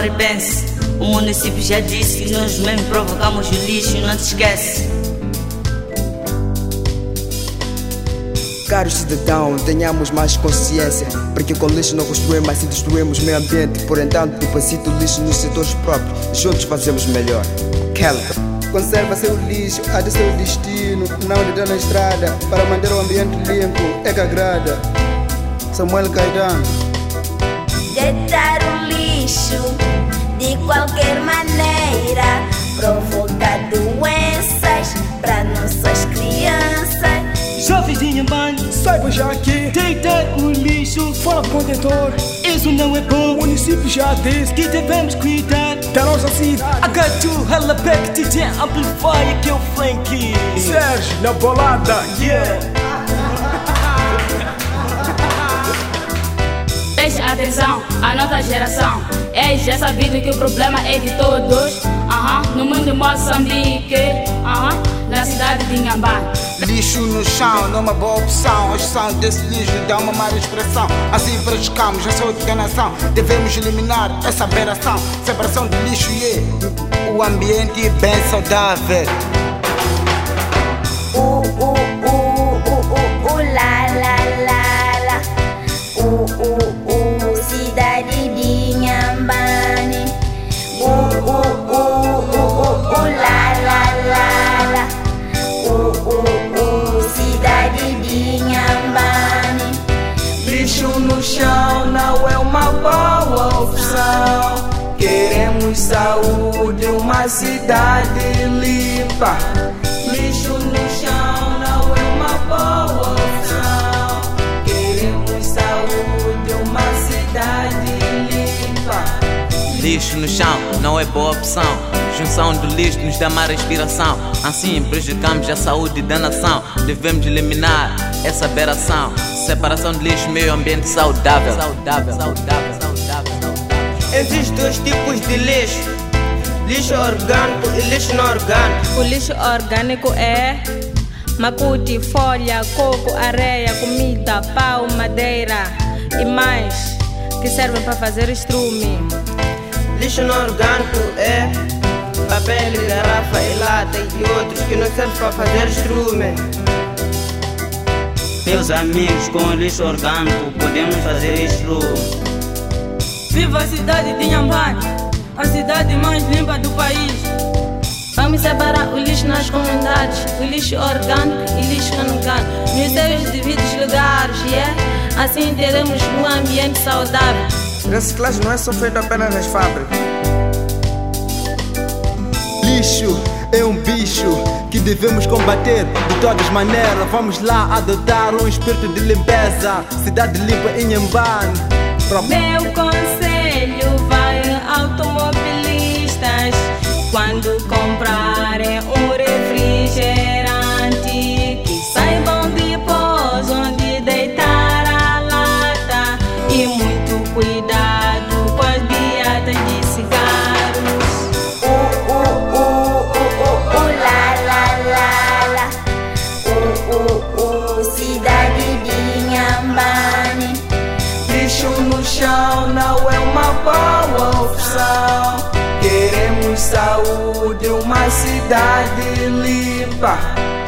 pare e pense. O município já disse que nós mesmo provocamos o lixo, não te esquece. Caros cidadãos, tenhamos mais consciência, porque com lixo não construímos, mas sim destruímos o meio ambiente. Por entanto, deposita o lixo nos setores próprios, juntos fazemos melhor. Kelly. Conserva seu lixo, há de seu destino, não lhe dá na estrada, para manter o ambiente limpo, é que agrada. Samuel Caetano. Deitar o lixo de qualquer maneira provoca doenças para nossas crianças. Jovens de Inhambane, Saiba já que deitar o lixo fora protetor, isso não é bom. o município já disse Que devemos cuidar da nossa cidade. I got to hella back DJ Amplifier, que é o Frankie Sérgio na bolada, yeah. Preste atenção, a nova geração. Eis já sabido que o problema é de todos. No mundo de Moçambique, na cidade de Inhambane. Lixo no chão não é uma boa opção. A gestão desse lixo dá uma má expressão. Assim praticamos a saúde da nação. Devemos eliminar essa aberração. Separação de lixo e o ambiente é bem saudável. La la la la. Cidade de Inhambane. La la la la. Cidade de Inhambane. Lixo no chão não é uma boa opção. Queremos saúde, uma cidade limpa. Lixo no chão não é uma boa opção. Queremos saúde, uma cidade limpa. Lixo no chão não é boa opção. Junção do lixo nos dá má respiração. Assim prejudicamos a saúde da nação. Devemos eliminar essa aberração. Separação de lixo, meio ambiente saudável. Existem dois tipos de lixo: lixo orgânico e lixo não orgânico. O lixo orgânico é macuti, folha, coco, areia, comida, pau, madeira e mais, que servem para fazer estrume. Lixo não orgânico é papel, garrafa e lata e outros que não servem para fazer estrume. Meus amigos, com o lixo orgânico podemos fazer estrume. Viva a cidade de Inhambane, a cidade mais limpa do país. Vamos separar o lixo nas comunidades, o lixo orgânico e lixo inorgânico, nos seus devidos lugares, assim teremos um ambiente saudável. Reciclagem não é só feita apenas nas fábricas. Lixo é um bicho que devemos combater de todas as maneiras. Vamos lá adotar um espírito de limpeza. Cidade limpa em Inhambane. Meu conselho vai a automobilistas: quando comprarem um refrigerante, que saibam depois onde deitar a lata. E muito cuidado com as beatas de cigarros. La la la la. Cidade de Inhambane. Lixo no chão não é uma boa opção. Queremos saúde, uma cidade limpa.